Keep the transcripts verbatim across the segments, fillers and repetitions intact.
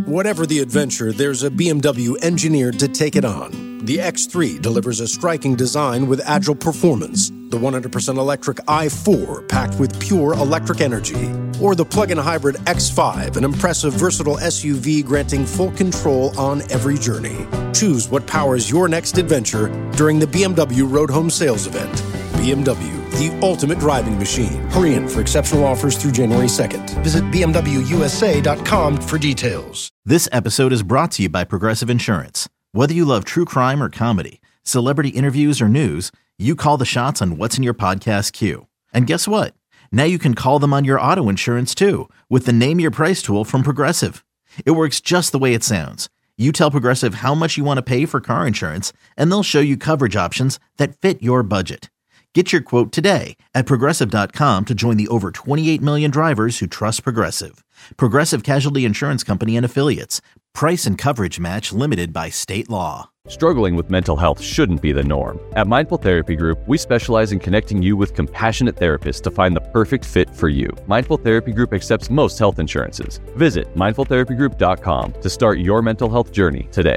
Whatever the adventure, there's a B M W engineered to take it on. The X three delivers a striking design with agile performance. The one hundred percent electric i four, packed with pure electric energy. Or the plug-in hybrid X five, an impressive, versatile S U V granting full control on every journey. Choose what powers your next adventure during the B M W Road Home Sales Event. B M W, the ultimate driving machine. Hurry in for exceptional offers through January second. Visit B M W U S A dot com for details. This episode is brought to you by Progressive Insurance. Whether you love true crime or comedy, celebrity interviews or news, you call the shots on what's in your podcast queue. And guess what? Now you can call them on your auto insurance too with the Name Your Price tool from Progressive. It works just the way it sounds. You tell Progressive how much you want to pay for car insurance, and they'll show you coverage options that fit your budget. Get your quote today at Progressive dot com to join the over twenty-eight million drivers who trust Progressive. Progressive Casualty Insurance Company and Affiliates. Price and coverage match limited by state law. Struggling with mental health shouldn't be the norm. At Mindful Therapy Group, we specialize in connecting you with compassionate therapists to find the perfect fit for you. Mindful Therapy Group accepts most health insurances. Visit mindful therapy group dot com to start your mental health journey today.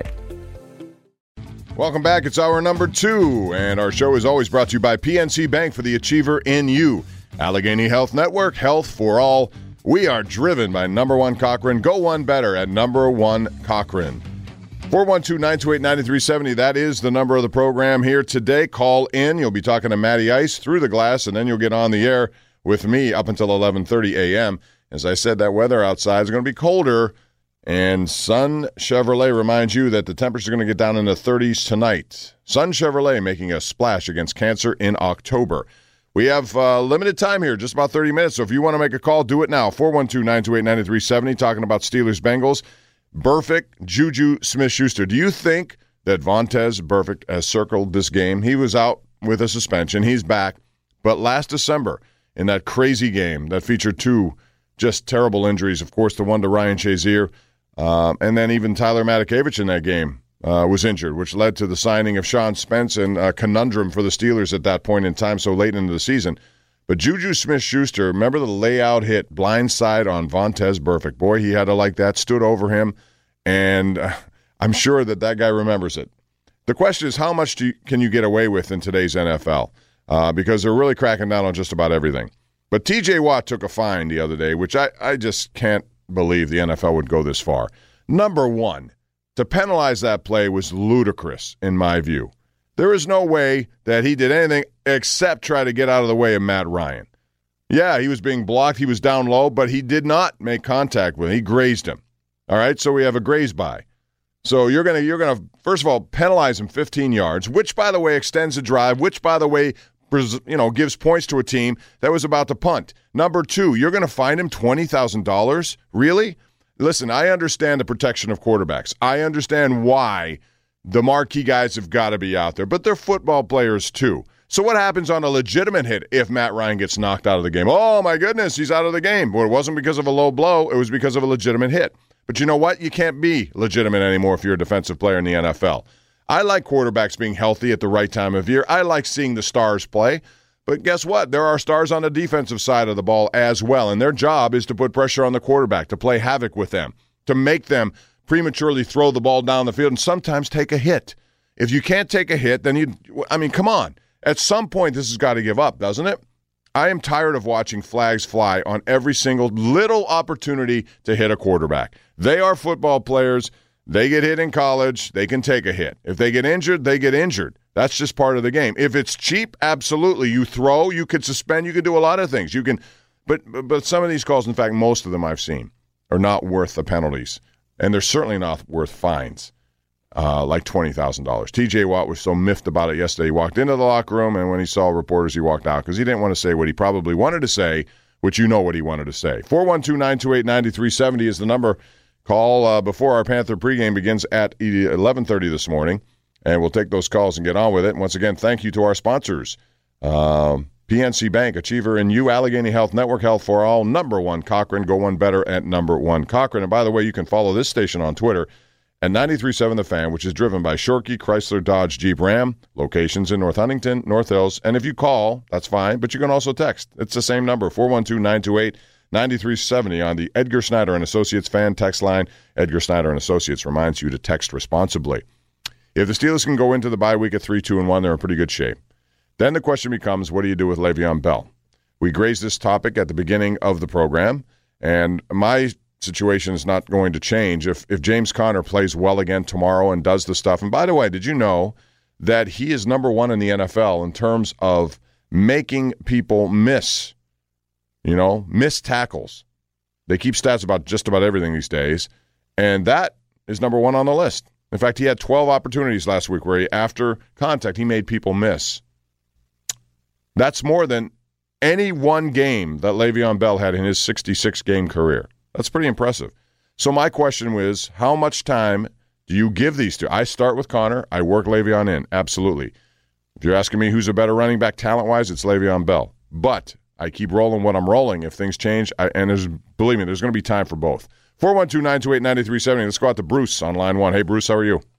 Welcome back. It's hour number two, and our show is always brought to you by P N C Bank for the Achiever in You. Allegheny Health Network, health for all. We are driven by number one Cochrane. Go one better at number one Cochrane. four one two, nine two eight, nine three seven zero. That is the number of the program here today. Call in. You'll be talking to Matty Ice through the glass, and then you'll get on the air with me up until eleven thirty a.m. As I said, that weather outside is going to be colder. And Sun Chevrolet reminds you that the temperatures are going to get down in the thirties tonight. Sun Chevrolet making a splash against cancer in October. We have uh, limited time here, just about thirty minutes. So if you want to make a call, do it now. four one two, nine two eight, nine three seven zero, talking about Steelers-Bengals. Burfict, Juju Smith-Schuster. Do you think that Vontaze Burfict has circled this game? He was out with a suspension. He's back. But last December, in that crazy game that featured two just terrible injuries, of course, the one to Ryan Shazier, Um, and then even Tyler Matakevich in that game uh, was injured, which led to the signing of Sean Spence and a conundrum for the Steelers at that point in time, so late into the season. But Juju Smith-Schuster, remember the layout hit, blindside on Vontaze Burfict. Boy, he had to like that, stood over him, and uh, I'm sure that that guy remembers it. The question is, how much do you, can you get away with in today's N F L? Uh, because they're really cracking down on just about everything. But T J Watt took a fine the other day, which I, I just can't believe the N F L would go this far. Number one, to penalize that play was ludicrous in my view. There is no way that he did anything except try to get out of the way of Matt Ryan. Yeah, he was being blocked. He was down low, but he did not make contact with him. He grazed him. All right, so we have a graze by. So you're gonna you're gonna first of all penalize him fifteen yards, which by the way extends the drive, which by the way you know gives points to a team that was about to punt. Number two, you're going to fine him twenty thousand dollars? Really? Listen, I understand the protection of quarterbacks. I understand why the marquee guys have got to be out there, but they're football players too. So what happens on a legitimate hit if Matt Ryan gets knocked out of the game? Oh, my goodness, he's out of the game. Well, it wasn't because of a low blow. It was because of a legitimate hit. But you know what? You can't be legitimate anymore if you're a defensive player in the N F L. I like quarterbacks being healthy at the right time of year. I like seeing the stars play. But guess what? There are stars on the defensive side of the ball as well, and their job is to put pressure on the quarterback, to play havoc with them, to make them prematurely throw the ball down the field and sometimes take a hit. If you can't take a hit, then you – I mean, come on. At some point, this has got to give up, doesn't it? I am tired of watching flags fly on every single little opportunity to hit a quarterback. They are football players. They get hit in college. They can take a hit. If they get injured, they get injured. That's just part of the game. If it's cheap, absolutely. You throw, you could suspend, you could do a lot of things. You can, but but some of these calls, in fact, most of them I've seen, are not worth the penalties. And they're certainly not worth fines, uh, like twenty thousand dollars. T J Watt was so miffed about it yesterday. He walked into the locker room, and when he saw reporters, he walked out because he didn't want to say what he probably wanted to say, which you know what he wanted to say. four one two, nine two eight, nine three seven zero is the number. Call uh, before our Panther pregame begins at eleven thirty this morning, and we'll take those calls and get on with it. And once again, thank you to our sponsors, um, P N C Bank, Achiever in You, Allegheny Health Network, Health for All, number one Cochrane. Go one better at number one Cochrane. And by the way, you can follow this station on Twitter at ninety-three point seven The Fan, which is driven by Shorkey, Chrysler, Dodge, Jeep, Ram, locations in North Huntington, North Hills. And if you call, that's fine, but you can also text. It's the same number, four one two, nine two eight, ninety-three seventy on the Edgar Snyder and Associates fan text line. Edgar Snyder and Associates reminds you to text responsibly. If the Steelers can go into the bye week at three two and one, they're in pretty good shape. Then the question becomes, what do you do with Le'Veon Bell? We grazed this topic at the beginning of the program, and my situation is not going to change. If if James Conner plays well again tomorrow and does the stuff, and by the way, did you know that he is number one in the N F L in terms of making people miss, you know, miss tackles? They keep stats about just about everything these days, and that is number one on the list. In fact, he had twelve opportunities last week where he, after contact, he made people miss. That's more than any one game that Le'Veon Bell had in his sixty-six game career. That's pretty impressive. So my question was, how much time do you give these two? I start with Conner. I work Le'Veon in. Absolutely. If you're asking me who's a better running back talent-wise, it's Le'Veon Bell. But I keep rolling what I'm rolling. If things change, I, and there's, believe me, there's going to be time for both. four one two, nine two eight, nine three seven zero. Let's go out to Bruce on line one. Hey, Bruce, how are you?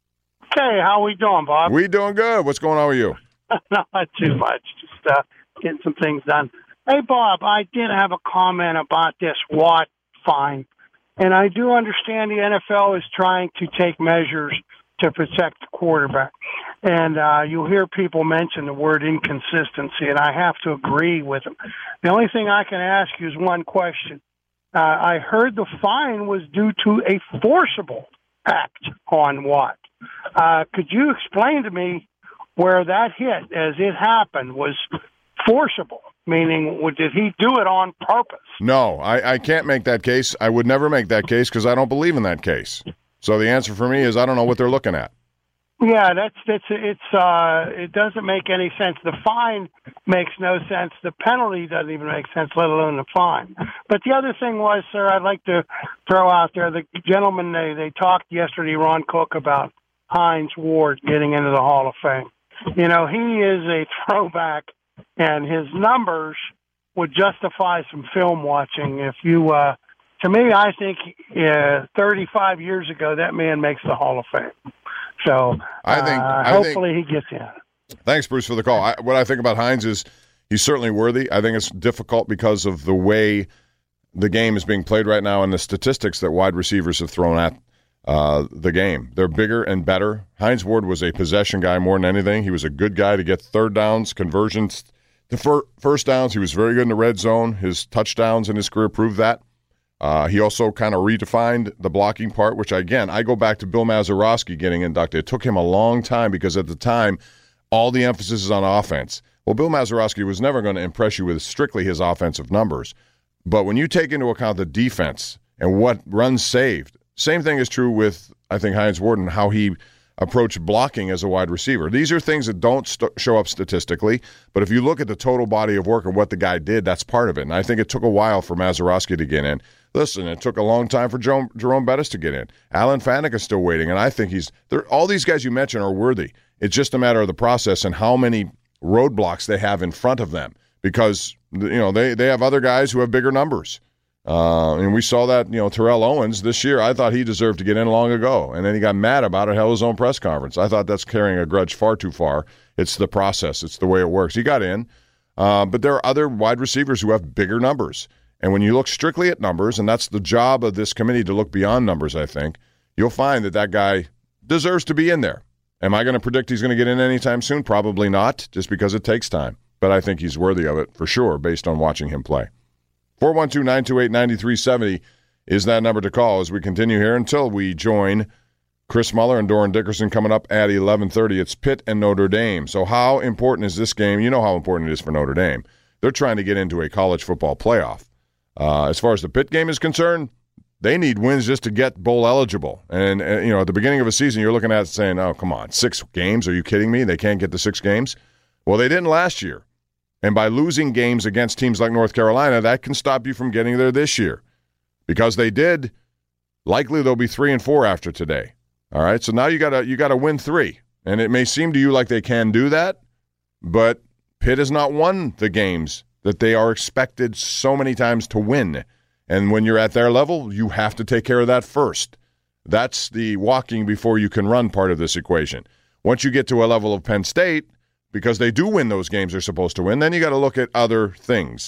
Hey, how we doing, Bob? We doing good. What's going on with you? Not too much. Just uh, getting some things done. Hey, Bob, I did have a comment about this Watt fine. And I do understand the N F L is trying to take measures to protect the quarterback. And uh, you'll hear people mention the word inconsistency, and I have to agree with them. The only thing I can ask you is one question. Uh, I heard the fine was due to a forcible act on Watt. Uh, could you explain to me where that hit, as it happened, was forcible? Meaning, did he do it on purpose? No, I, I can't make that case. I would never make that case because I don't believe in that case. So the answer for me is I don't know what they're looking at. Yeah, that's that's it's uh, it doesn't make any sense. The fine makes no sense. The penalty doesn't even make sense, let alone the fine. But the other thing was, sir, I'd like to throw out there the gentleman they they talked yesterday, Ron Cook, about Hines Ward getting into the Hall of Fame. You know, he is a throwback. And his numbers would justify some film watching. If you, uh, to me, I think uh, thirty-five years ago, that man makes the Hall of Fame. So I think, uh, I hopefully think, he gets in. Thanks, Bruce, for the call. I, what I think about Hines is he's certainly worthy. I think it's difficult because of the way the game is being played right now and the statistics that wide receivers have thrown at Uh, the game. They're bigger and better. Hines Ward was a possession guy more than anything. He was a good guy to get third downs, conversions to fir- first downs. He was very good in the red zone. His touchdowns in his career proved that. Uh, he also kind of redefined the blocking part, which, again, I go back to Bill Mazeroski getting inducted. It took him a long time because at the time, all the emphasis is on offense. Well, Bill Mazeroski was never going to impress you with strictly his offensive numbers. But when you take into account the defense and what runs saved, same thing is true with, I think, Hines Ward and how he approached blocking as a wide receiver. These are things that don't st- show up statistically, but if you look at the total body of work and what the guy did, that's part of it. And I think it took a while for Mazeroski to get in. Listen, it took a long time for Jerome, Jerome Bettis to get in. Alan Faneca is still waiting, and I think he's – all these guys you mentioned are worthy. It's just a matter of the process and how many roadblocks they have in front of them because, you know, they, they have other guys who have bigger numbers. Uh, and we saw that, you know, Terrell Owens this year, I thought he deserved to get in long ago. And then he got mad about it, held his own press conference. I thought that's carrying a grudge far too far. It's the process. It's the way it works. He got in. Uh, but there are other wide receivers who have bigger numbers. And when you look strictly at numbers, and that's the job of this committee to look beyond numbers, I think, you'll find that that guy deserves to be in there. Am I going to predict he's going to get in anytime soon? Probably not, just because it takes time. But I think he's worthy of it for sure based on watching him play. four one two, nine two eight, nine three seven zero is that number to call as we continue here until we join Chris Muller and Doran Dickerson coming up at eleven thirty. It's Pitt and Notre Dame. So how important is this game? You know how important it is for Notre Dame. They're trying to get into a college football playoff. Uh, as far as the Pitt game is concerned, they need wins just to get bowl eligible. And, uh, you know, at the beginning of a season, you're looking at it saying, oh, come on, six games? Are you kidding me? They can't get to six games? Well, they didn't last year. And by losing games against teams like North Carolina, that can stop you from getting there this year. Because they did, likely they'll be three and four after today. All right, so now you gotta you gotta win three. And it may seem to you like they can do that, but Pitt has not won the games that they are expected so many times to win. And when you're at their level, you have to take care of that first. That's the walking before you can run part of this equation. Once you get to a level of Penn State, because they do win those games they're supposed to win, then you got to look at other things.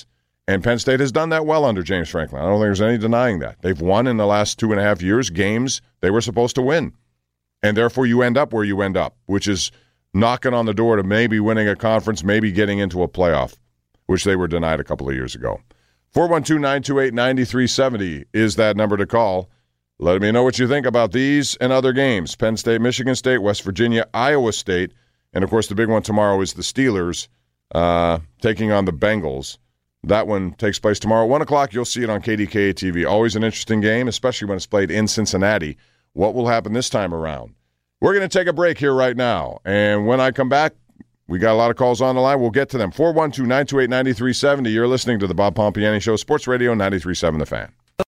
And Penn State has done that well under James Franklin. I don't think there's any denying that. They've won in the last two and a half years games they were supposed to win. And therefore you end up where you end up, which is knocking on the door to maybe winning a conference, maybe getting into a playoff, which they were denied a couple of years ago. four one two, nine two eight, nine three seven zero is that number to call. Let me know what you think about these and other games. Penn State, Michigan State, West Virginia, Iowa State, and, of course, the big one tomorrow is the Steelers uh, taking on the Bengals. That one takes place tomorrow at one o'clock. You'll see it on K D K A T V. Always an interesting game, especially when it's played in Cincinnati. What will happen this time around? We're going to take a break here right now, and when I come back, we got a lot of calls on the line. We'll get to them. four one two, nine two eight, nine three seven zero. You're listening to the Bob Pompiani Show, Sports Radio ninety-three point seven The Fan.